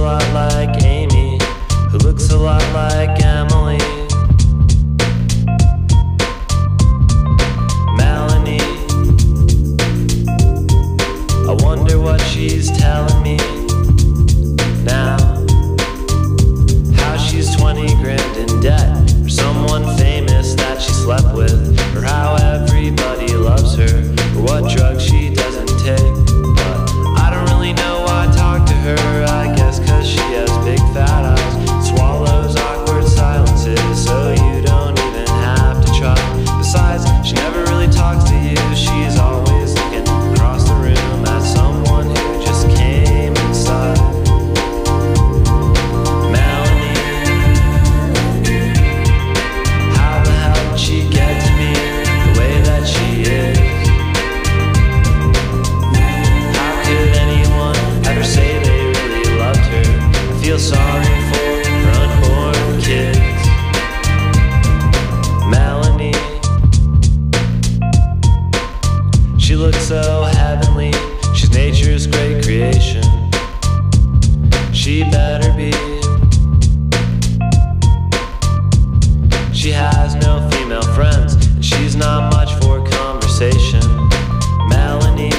lot like Amy, who looks a lot like Emily. Melanie, I wonder what she's telling me now. How she's 20 grand in debt for someone famous that she slept with, or how everybody loves her, or what drugs she doesn't take. But I don't really know why I talk to her, I guess 'cause she has big fat eyes, swallows awkward silences, so you don't even have to try. Besides, she never really talks to you, she's always looking across the room at someone who just came inside. Feel sorry for her unborn kids. Melanie, she looks so heavenly, she's nature's great creation. She better be. She has no female friends, and she's not much for conversation. Melanie,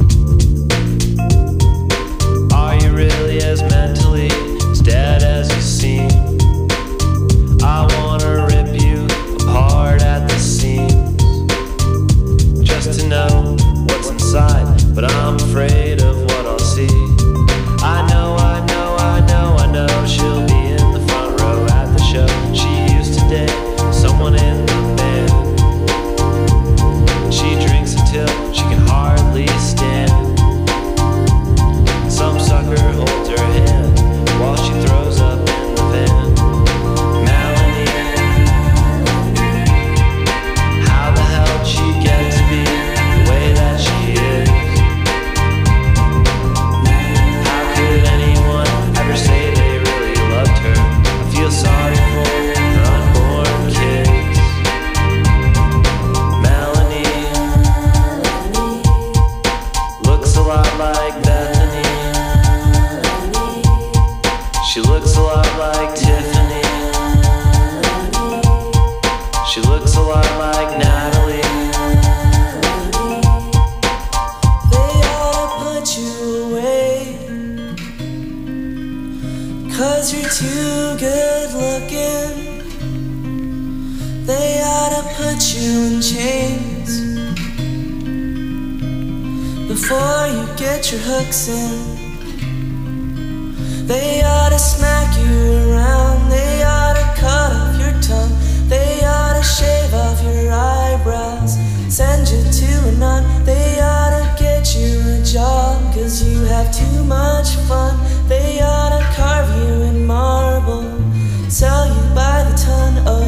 are you really as mentally dead as you seem? I wanna rip you apart at the seams, just to know what's inside, but I'm afraid of what I'll see. I know she'll be in the front row at the show. She used to date someone in the band. She drinks until she can hardly stand. Some sucker holds her hand while she throws up in the van. Melanie, how the hell did she get to be the way that she is? How could anyone ever say they really loved her? I feel sorry for her unborn kids. Melanie looks a lot like Bethany. She looks a lot like Tiffany. She looks a lot like Natalie. They ought to put you away, 'cause you're too good looking. They ought to put you in chains before you get your hooks in. They ought to smack you around, they ought to cut off your tongue, they ought to shave off your eyebrows, send you to a nun. They ought to get you a job, 'cause you have too much fun. They ought to carve you in marble, sell you by the ton. Oh,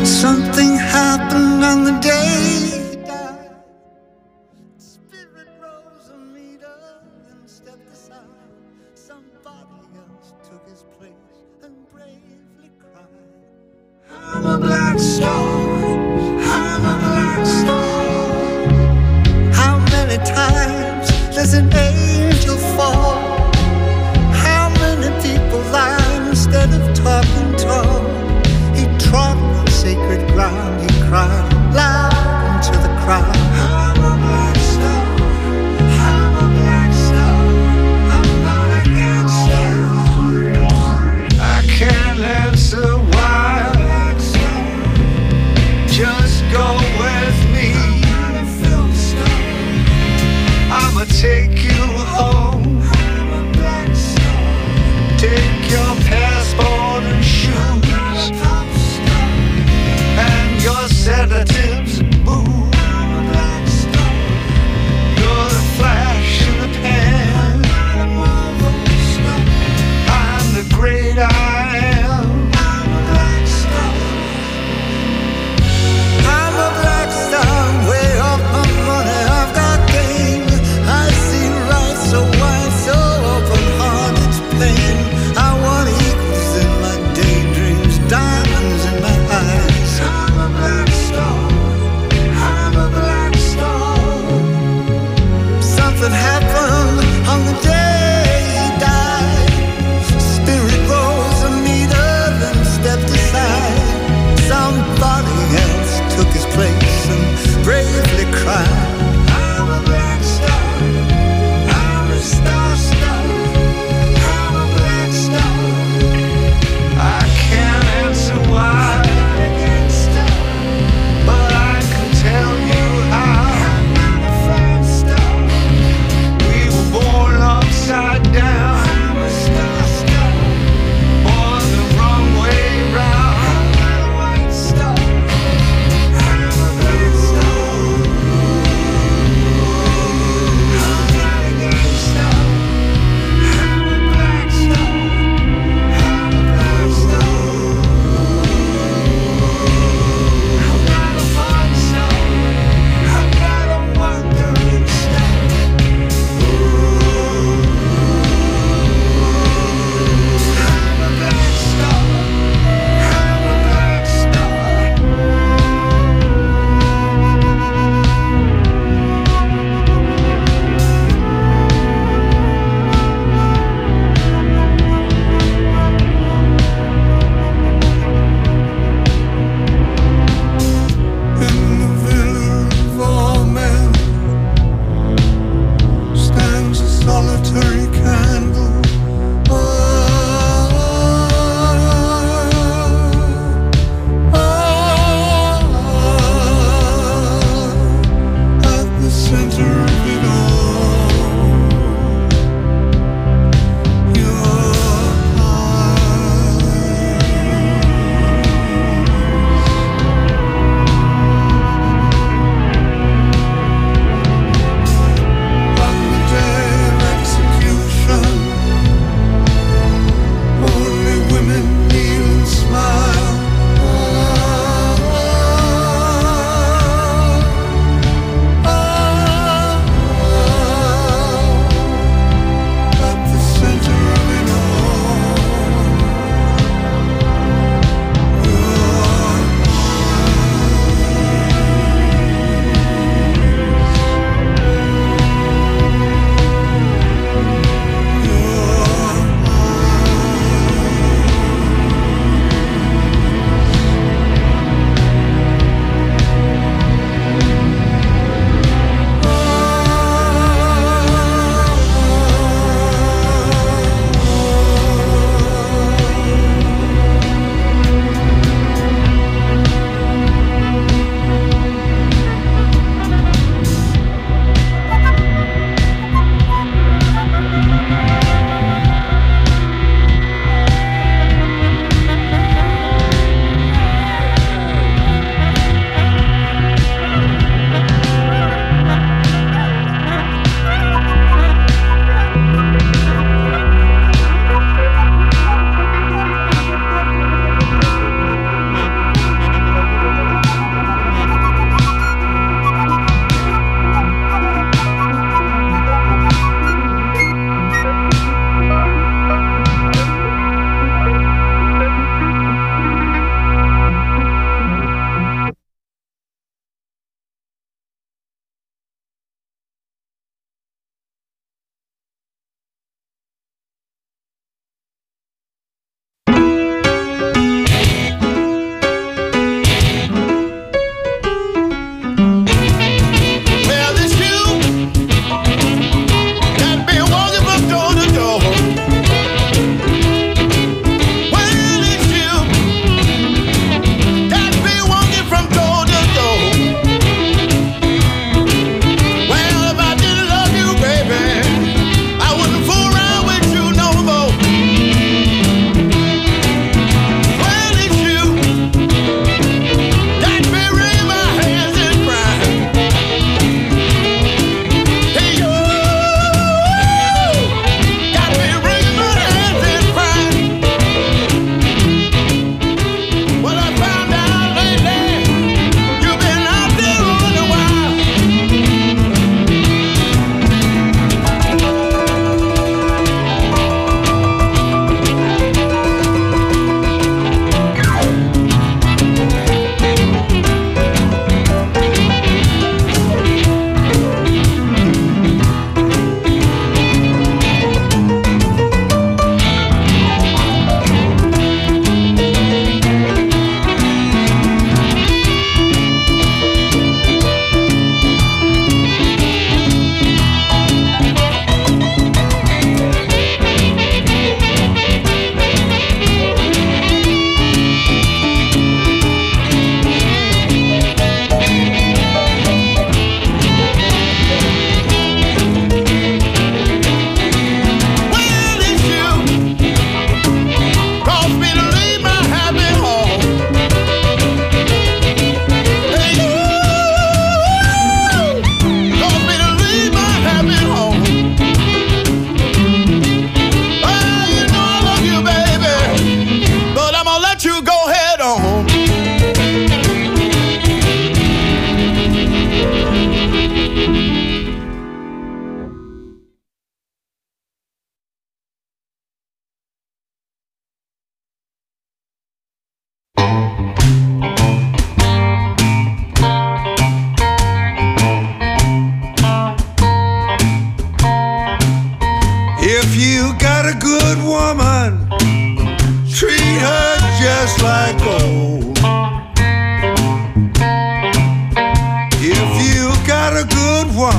Something happened on the day he died. Spirit rose a meter and stepped aside. Somebody else took his place and bravely cried. I'm a black star, I'm a black star. How many times does an angel fall? How many people lie instead of talking tall? He trod on sacred ground, he cried loud into the crowd. I'm a black star, I'm a black star, I'm not a gangster. I can't answer why.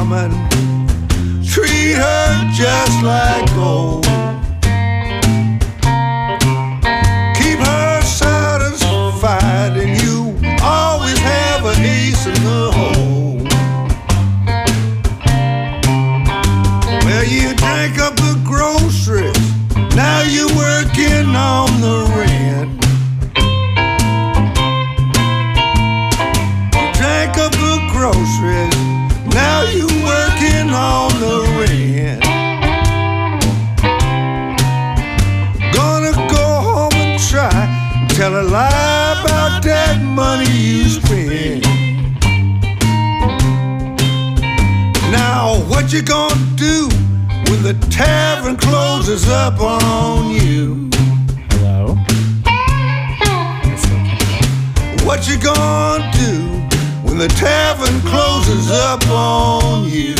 woman, treat her just like gold. Keep her satisfied, and you always have an ace in the hole. Well, you drank up the groceries, now you're working on the rent. You drank up the groceries, now you're working on the rent. Gonna go home and try, tell a lie about that money you spent. Now what you gonna do when the tavern closes up on you? Hello? What you gonna do when the tavern closes up on you?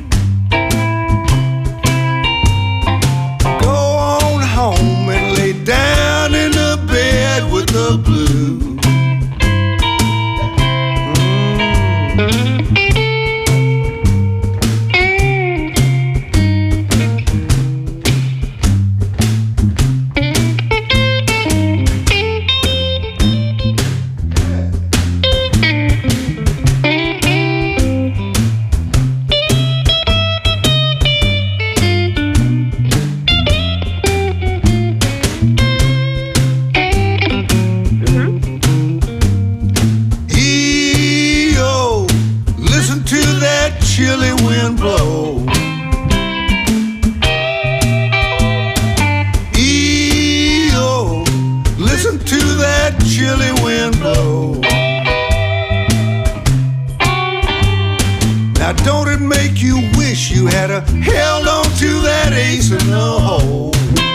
Go on home and lay down in the bed with the blues. Chilly wind blow. E-oh, listen to that chilly wind blow. Now don't it make you wish you had held on to that ace in the hole?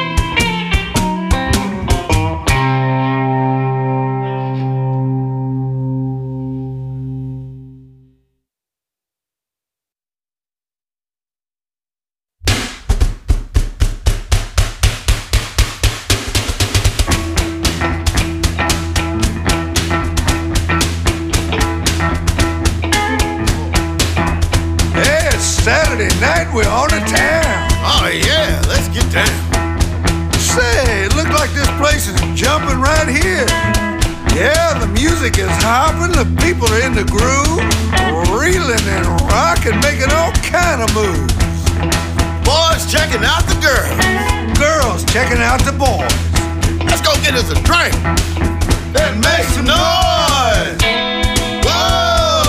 Saturday night, we're on the town. Oh, yeah, let's get down. Say, it looks like this place is jumping right here. Yeah, the music is hopping, the people are in the groove, reeling and rocking, making all kind of moves. Boys checking out the girls. Girls checking out the boys. Let's go get us a drink and make some noise. Whoa!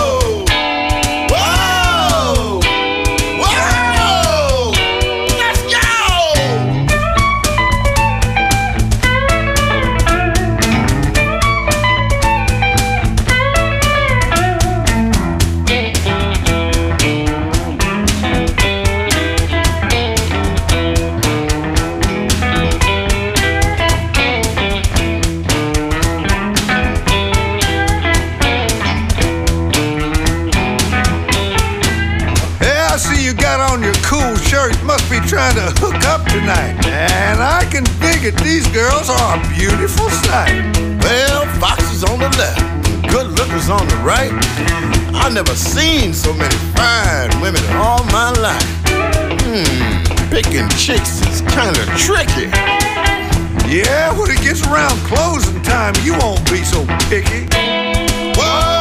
Must be trying to hook up tonight, and I can dig it. These girls are a beautiful sight. Well, foxes on the left, good lookers on the right. I've never seen so many fine women in all my life. Picking chicks is kind of tricky. Yeah, when it gets around closing time, you won't be so picky. Whoa!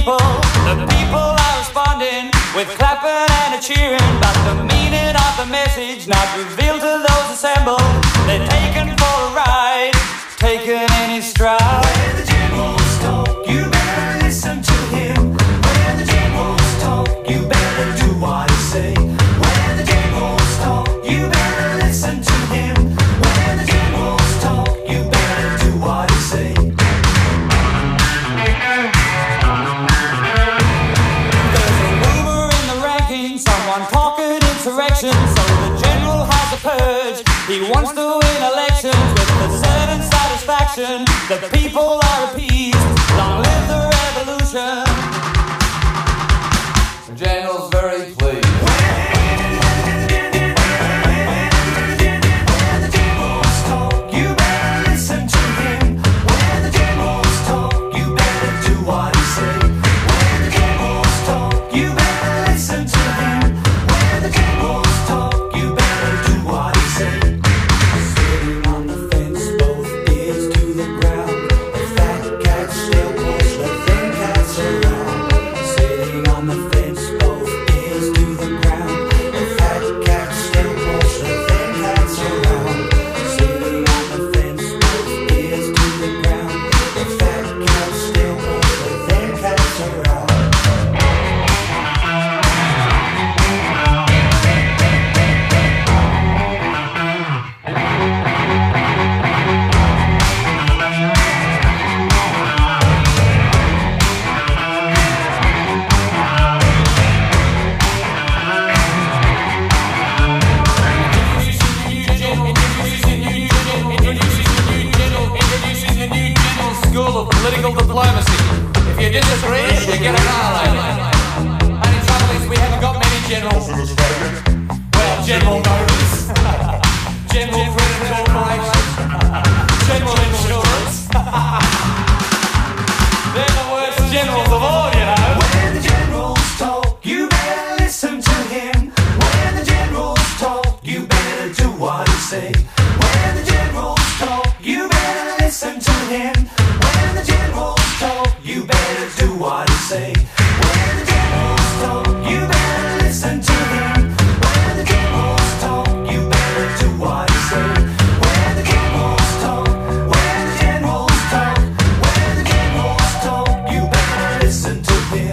people. The people are responding with clapping and a cheering, but the meaning of the message not revealed to those assembled. They're taken for a ride, taken in his stride. When the generals talk, you better listen to him. When the generals talk, you better do what he say. When the generals talk, you better listen to him. When the generals talk, you better do what he say. There's a rumor in the rankings, someone talking insurrection, so the general has a purge. He wants to win elections with a certain satisfaction. The people are appeased. Long live the revolution. The general's very pleased. Political diplomacy. If you disagree, you get annihilated. Only trouble is we haven't got many generals in Australia. Well, General Motors, General Credit Corporation, General Insurance. They're the worst generals of all, you know. When the generals talk, you better listen to him. When the generals talk, you better do what he say. When the generals talk, you better listen to him. When the generals talk, you better do what he say. When the generals talk, you better listen to him. When the generals talk, you better do what he say. When the generals talk, when the generals talk, when the generals talk, you better listen to him.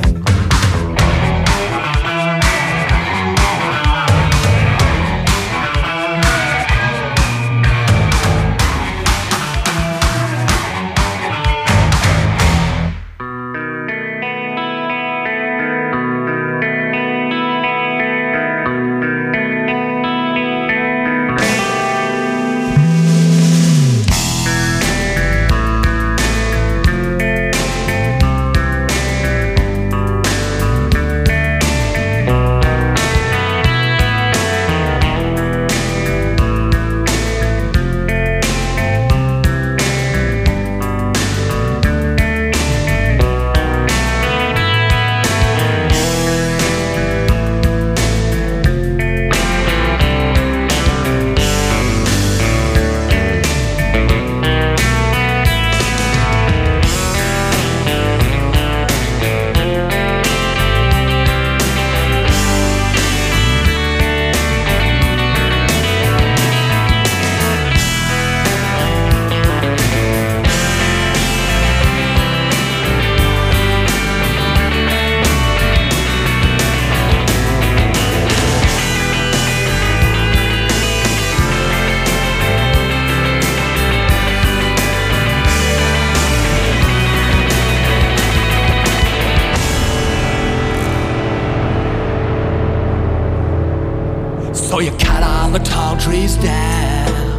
So you cut all the tall trees down,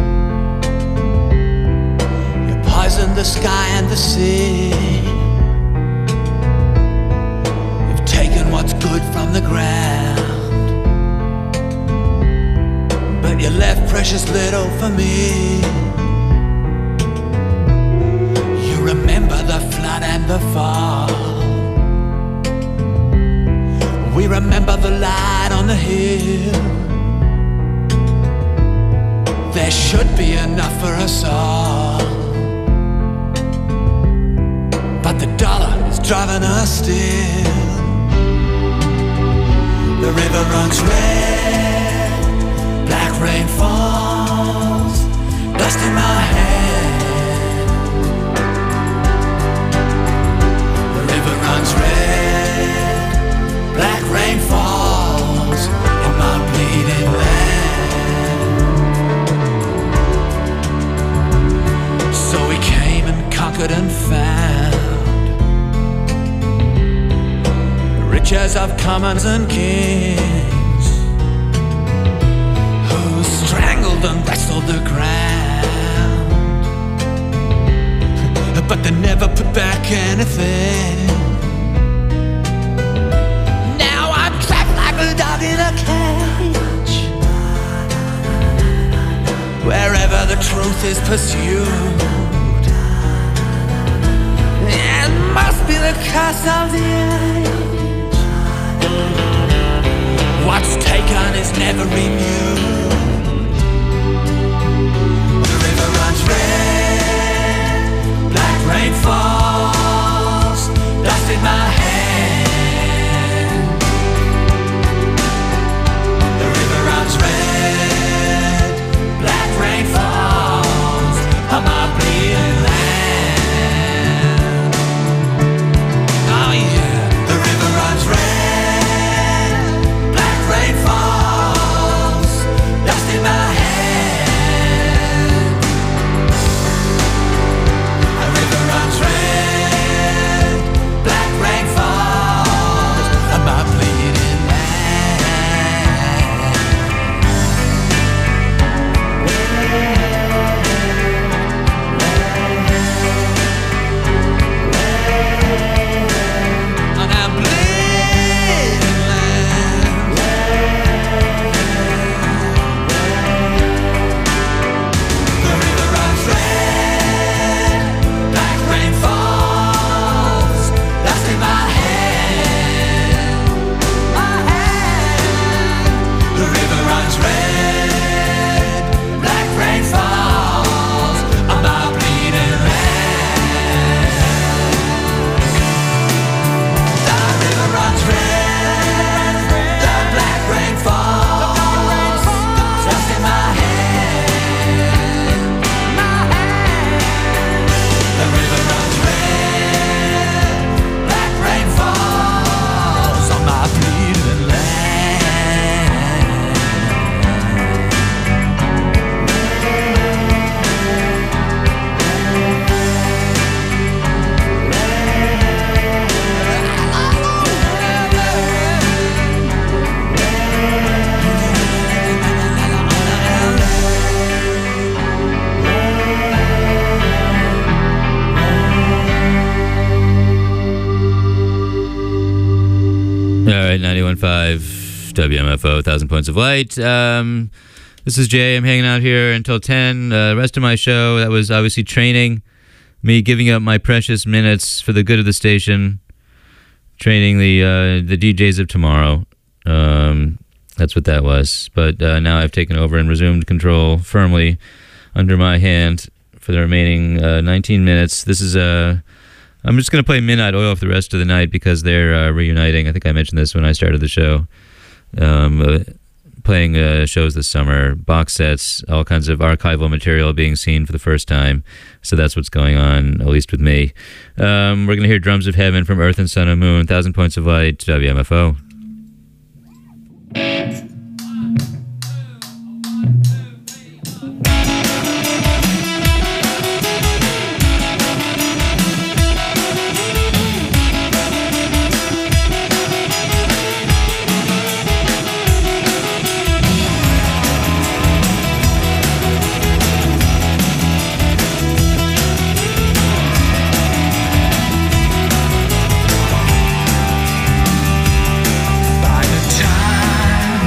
you poison the sky and the sea, you've taken what's good from the ground, but you left precious little for me. You remember the flood and the fall, we remember the light on the hill. There should be enough for us all, but the dollar is driving us still. The river runs red, black rain falls, dust in my head. The river runs red, black rain falls in my bleeding land. So we came and conquered and found riches of commons and kings, who strangled and wrestled the ground, but they never put back anything. Now I'm trapped like a dog in a cage, wherever the truth is pursued. It must be the curse of the age. What's taken is never renewed. The river runs red, black rain falls, dust in my hand. The river runs red, black rain falls on my bleeding land. Oh yeah, the river runs red. Rain falls, dust in my hand. A river runs red, black rain falls on my bleeding land. On our bleeding land. All right, 91.5 WMFO, 1,000 Points of Light. This is Jay. I'm hanging out here until 10. The rest of my show, that was obviously training, me giving up my precious minutes for the good of the station, training the DJs of tomorrow. That's what that was. But now I've taken over and resumed control firmly under my hand for the remaining 19 minutes. This is I'm just going to play Midnight Oil for the rest of the night because they're reuniting. I think I mentioned this when I started the show. Playing shows this summer, box sets, all kinds of archival material being seen for the first time. So that's what's going on, at least with me. We're going to hear Drums of Heaven from Earth and Sun and Moon, 1,000 Points of Light, WMFO. By the time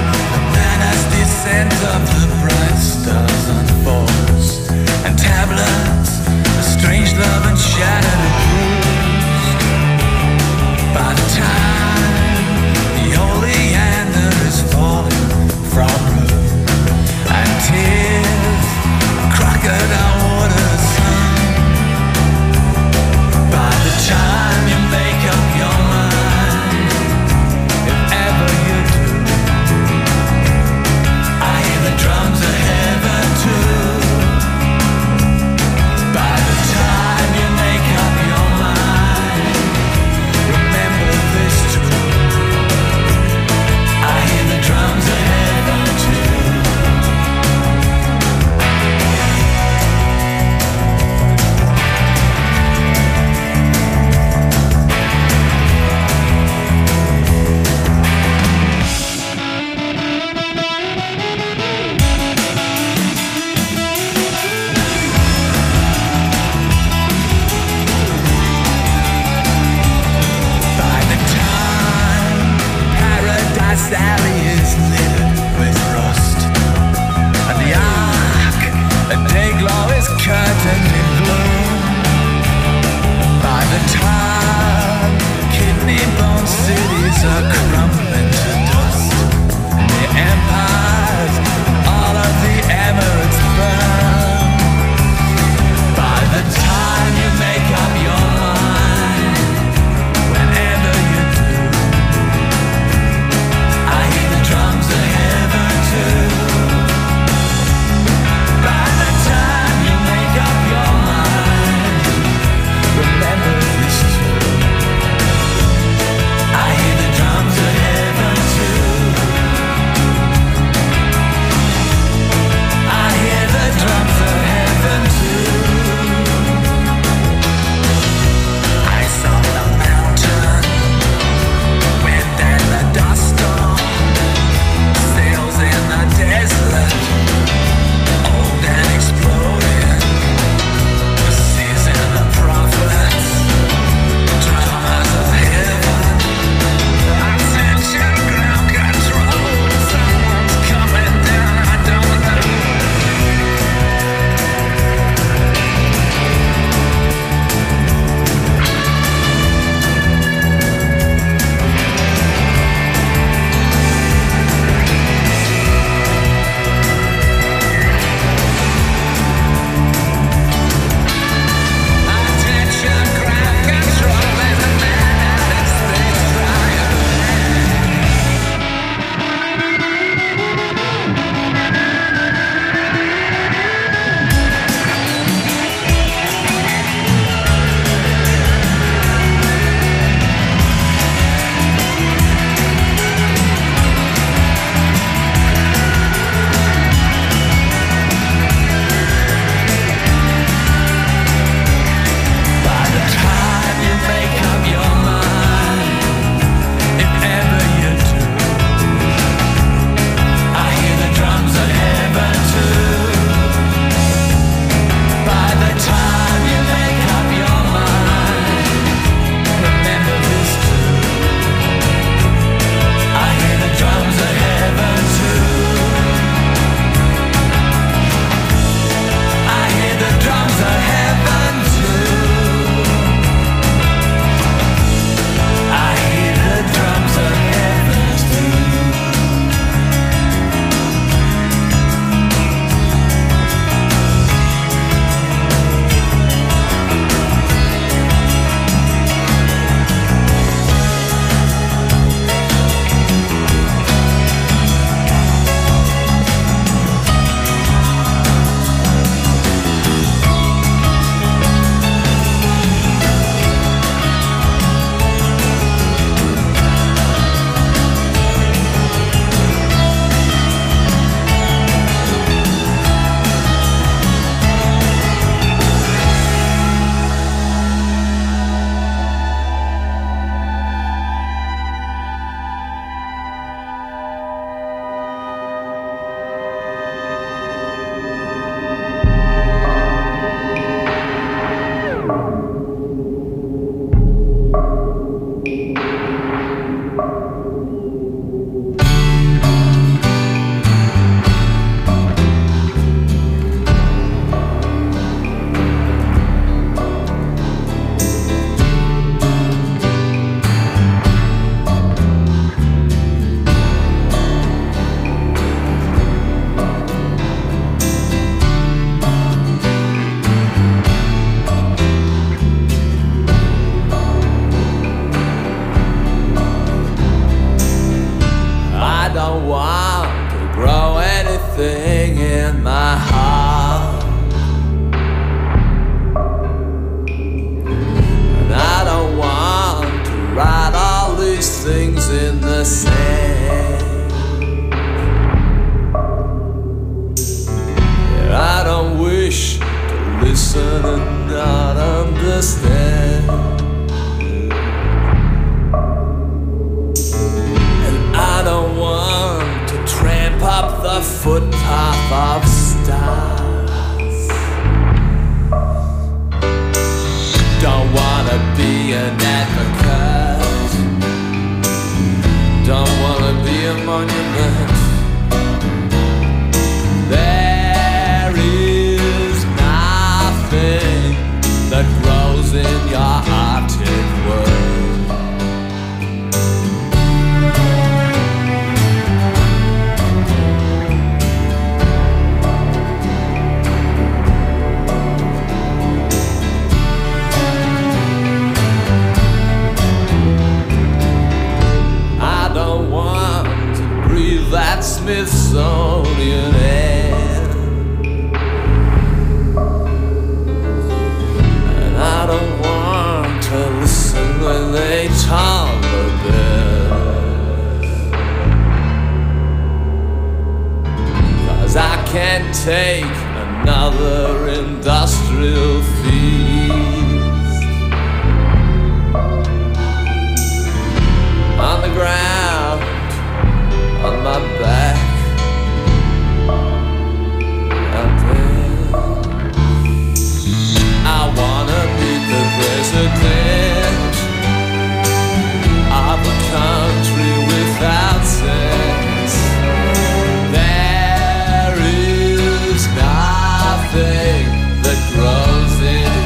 I don't want to grow anything in my heart, and I don't want to write all these things in the sand. Yeah, I don't wish to listen and not understand. I don't want to tramp up the footpath of stars. Don't wanna be an advocate. Don't wanna be a monument. There is nothing that grows in your Arctic world. That Smithsonian air, and I don't want to listen when they tell the bell, 'cause I can't take another industrial feast on the ground, on my back, out there. I wanna be the president of a country without sex. There is nothing that grows in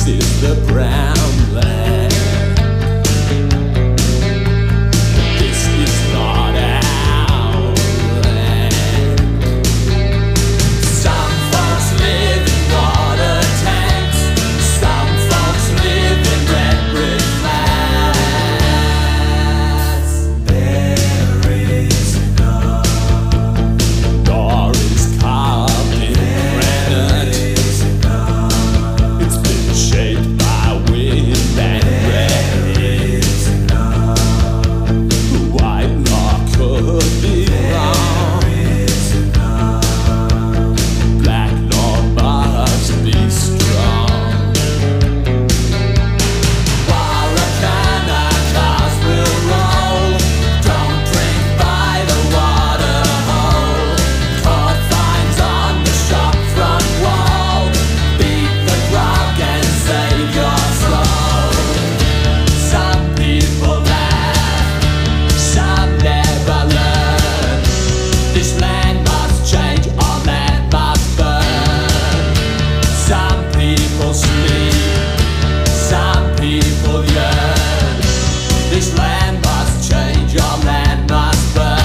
This is the brown land. This is not our land. Some folks live in water tanks. Some folks live in red brick flats. There is enough. Door is carved in granite. It's been shaped by wind and rain. White law could be wrong. Black law must be strong. Warrakana cars will roll. Don't drink by the water hole. Court fines on the shop front wall. Beat the grog and save your soul. Some people laugh, some never learn. This land must change, our land must burn. Some people sleep, some people yearn. This land must change, our land must burn.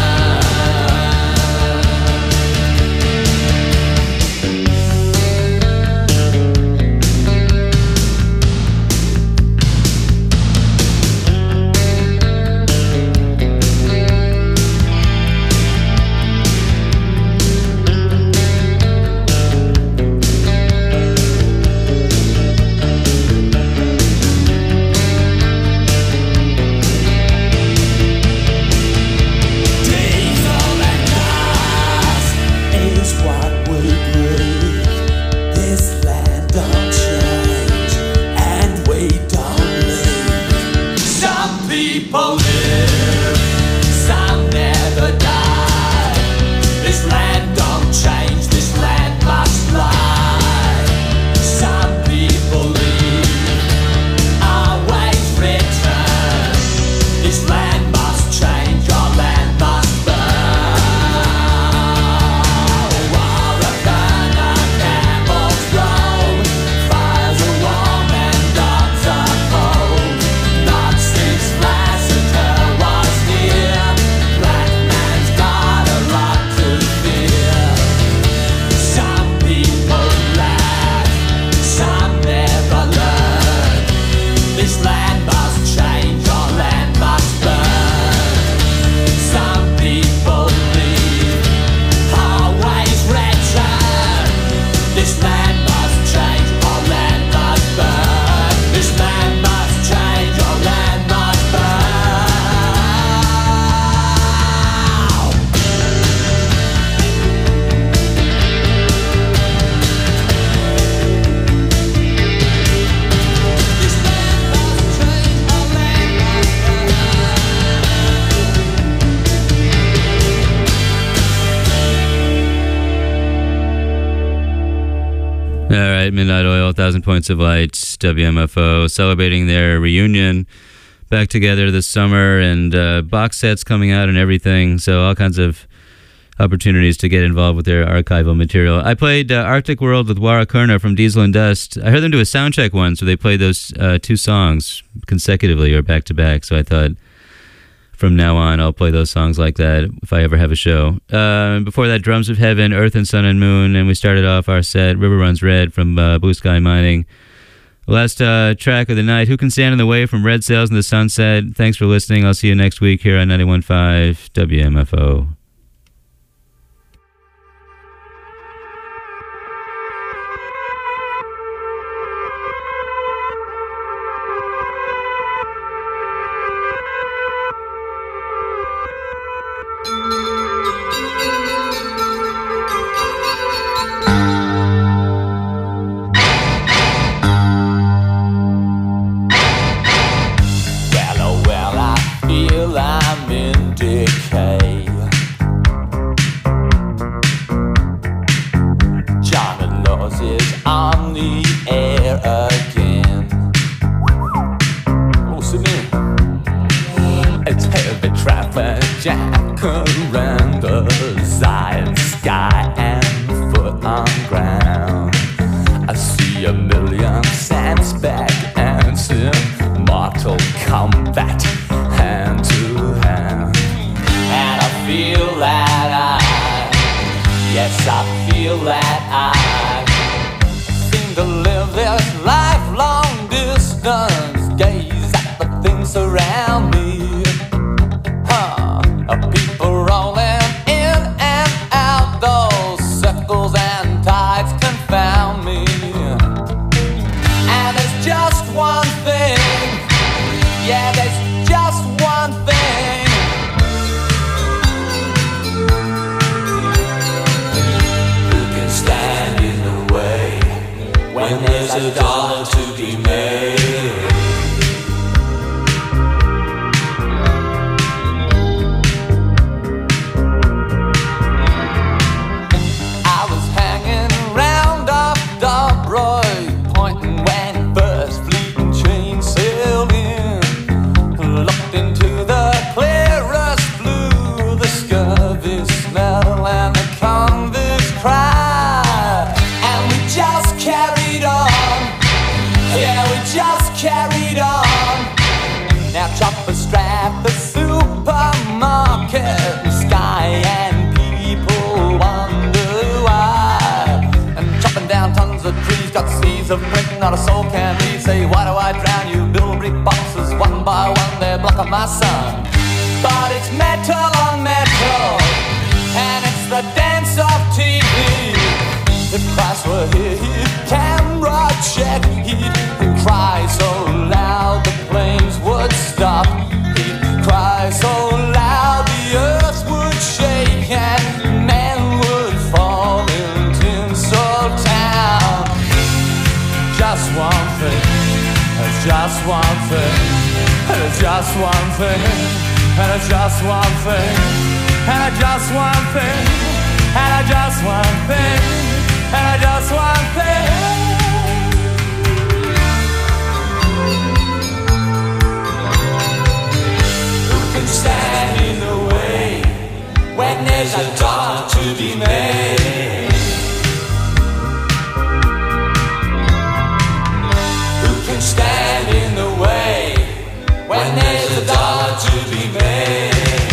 Diesel and gas is what we breathe. This land don't change, and we don't leave. Some people live, some never die. This land don't change, this land must fly. Some people leave, always return. This land must change, our land must burn. Warrakana camels roam. Fires are warm and dogs are cold. Nazis massacre was near. Black man's got a lot to fear. Some people laugh, some never learn. This land must change, our land must burn. Some people leave, always return. This land must change, our land must burn. This land must change, our land must burn. This land must change, our land must All right, Midnight Oil, 1,000 Points of Light, WMFO, celebrating their reunion back together this summer, and box sets coming out and everything, so all kinds of opportunities to get involved with their archival material. I played Arctic World with Warrakana from Diesel and Dust. I heard them do a sound check once where they played those two songs consecutively or back-to-back, so I thought from now on I'll play those songs like that if I ever have a show. Before that, Drums of Heaven, Earth and Sun and Moon, and we started off our set, River Runs Red from Blue Sky Mining. Last track of the night, Who Can Stand in the Way from Red Sails in the Sunset. Thanks for listening. I'll see you next week here on 91.5 WMFO. Well, I feel I'm in decay. sense back into mortal combat, hand to hand. And I feel that yes, I feel that I seem to live this lifelong distance, gaze at the things around me. People rolling in and out, those circles and tides confound me. And there's just one thing, yeah, there's just one thing. Who can stand in the way when there's a dollar to be made? Carried on. Now chopper strap the supermarket sky, and people wonder why. And chopping down tons of trees, got seas of print, not a soul can read. Say, why do I drown you? Build brick boxes one by one, they're blocking my sun. But it's metal on metal, and it's the dance of TV. If Christ were here, he'd camera check, he'd cry so loud the planes would stop. He'd cry so loud the earth would shake, and men would fall in Tinseltown. Just one thing, just one thing, just one thing, and just one thing, and just one thing, and just one thing. And just one thing. Who can stand in the way when there's a dollar to be made? Who can stand in the way when there's a dollar to be made?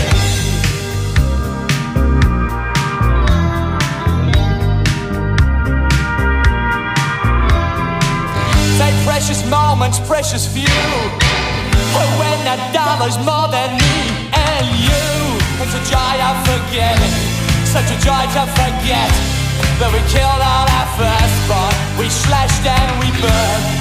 Precious moments, precious few, when that dollar's more than me and you. It's a joy of forgetting, such a joy to forget that we killed all our firstborn, we slashed and we burned.